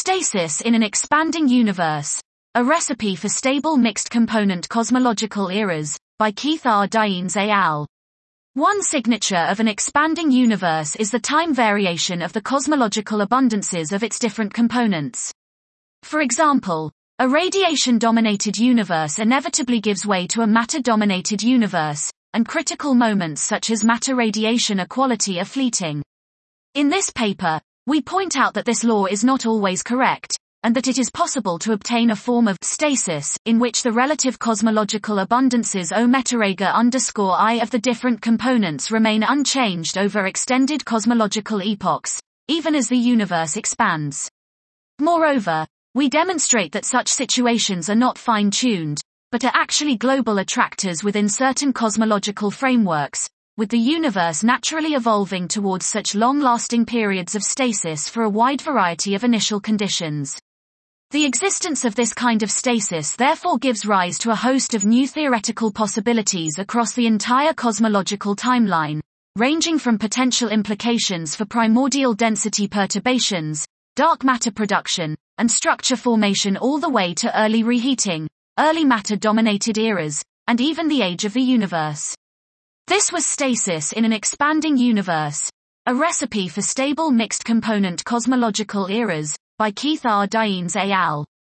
Stasis in an Expanding Universe. A Recipe for Stable Mixed Component Cosmological Eras, by Keith R. Dines et al. One signature of an expanding universe is the time variation of the cosmological abundances of its different components. For example, a radiation-dominated universe inevitably gives way to a matter-dominated universe, and critical moments such as matter radiation equality are fleeting. In this paper, we point out that this law is not always correct, and that it is possible to obtain a form of stasis in which the relative cosmological abundances ω_I of the different components remain unchanged over extended cosmological epochs, even as the universe expands. Moreover, we demonstrate that such situations are not fine-tuned, but are actually global attractors within certain cosmological frameworks, with the universe naturally evolving towards such long-lasting periods of stasis for a wide variety of initial conditions. The existence of this kind of stasis therefore gives rise to a host of new theoretical possibilities across the entire cosmological timeline, ranging from potential implications for primordial density perturbations, dark matter production, and structure formation all the way to early reheating, early matter-dominated eras, and even the age of the universe. This was Stasis in an Expanding Universe. A Recipe for Stable Mixed Component Cosmological Eras, by Keith R. Dines et al.